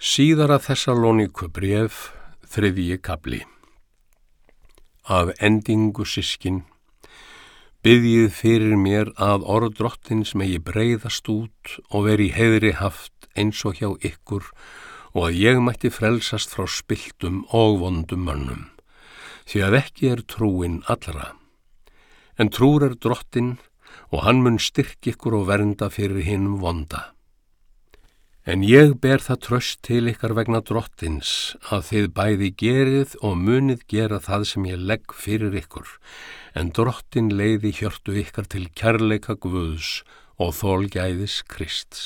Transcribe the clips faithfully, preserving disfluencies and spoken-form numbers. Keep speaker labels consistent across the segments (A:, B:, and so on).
A: Síðara Þessalóníku bréf, þriðji kafli. Af endingu systkin, biðjið fyrir mér að orð Drottins megi breiðast út og veri í heiðri haft eins og hjá ykkur og að ég mætti frelsast frá spilltum og vondum mönnum, því að ekki er trúin allra. En trúr er Drottinn og hann mun styrkja ykkur og vernda fyrir hinum vonda. En ég ber það traust til ykkar vegna Drottins að þið bæði gerið og munið gera það sem ég legg fyrir ykkur, en Drottinn leiði hjörtu ykkar til kærleika Guðs og þolgæðis Krists.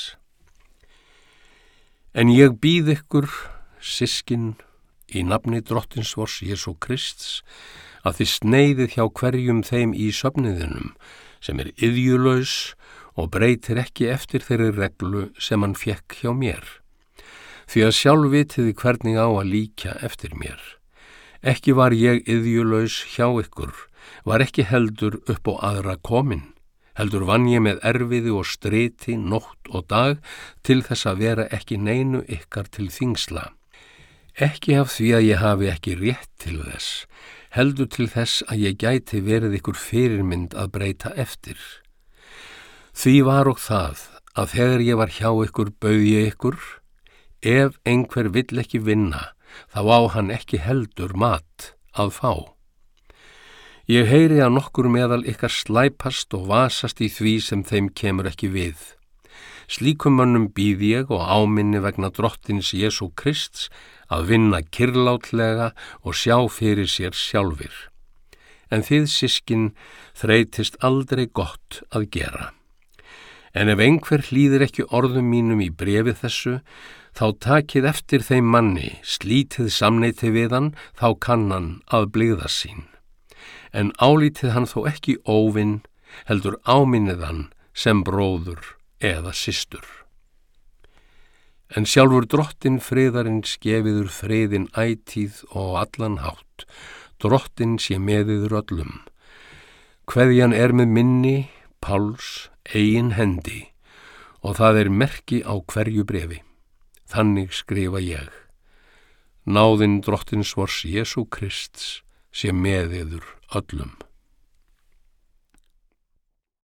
A: En ég býð ykkur, systkin, í nafni Drottins vors Jesú Krists, að þið sneiðið hjá hverjum þeim í söfniðinum, sem er iðjulaus og breytir ekki eftir þeirri reglu sem hann fékk hjá mér. Því að sjálf vitiði hvernig á að líkja eftir mér. Ekki var ég iðjulaus hjá ykkur, var ekki heldur upp á aðra komin. Heldur vann ég með erfiði og striti nótt og dag til þess að vera ekki neinu ykkar til þingsla. Ekki af því að ég hafi ekki rétt til þess, heldur til þess að ég gæti verið ykkur fyrirmynd að breyta eftir. Því var og það að þegar ég var hjá ykkur bauð ég ykkur, ef einhver vill ekki vinna, þá á hann ekki heldur mat að fá. Ég heyri að nokkur meðal ykkar slæpast og vasast í því sem þeim kemur ekki við. Slíkum mönnum býð ég og áminni vegna Drottins Jesú Krists að vinna kyrrlátlega og sjá fyrir sér sjálfir. En þið, systkin, þreytist aldrei gott að gera. En ef einhver hlýðir ekki orðum mínum í bréfi þessu, þá takið eftir þeim manni, slítið samneyti við hann, þá kann hann að blygða sín. En álítið hann þó ekki óvinn, heldur áminnið hann sem bróður eða systur. En sjálfur Drottinn friðarins gefiður friðin ætíð og allan hátt, Drottinn sé með yður öllum. Kveðjan er með minni, Páls, eigin hendi, og það er merki á hverju bréfi. Þannig skrifa ég. Náðin Drottins vors Jesú Krists sé með yður öllum.